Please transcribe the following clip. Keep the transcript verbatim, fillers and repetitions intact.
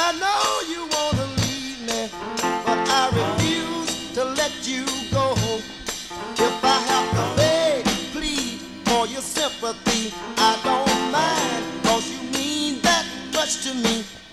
I know you wanna leave me, but I refuse to let you go. If I have to beg, plead for your sympathy, I don't mind, cause you mean that much to me.